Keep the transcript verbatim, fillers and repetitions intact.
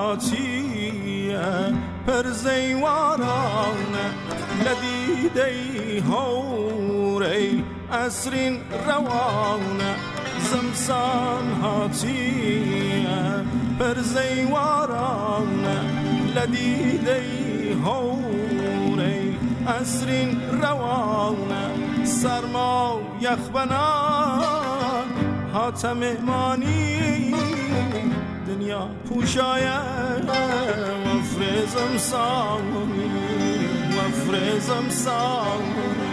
هاتیه پر زیوارانه لدیدی هوری اسرین روانه زمسان هاتیه پر زیوارانه لدیدی هوری اسرین روانه سرما یخبنان هاتم مانی دنیا پوشایه مفرزم سانی مفرزم سانی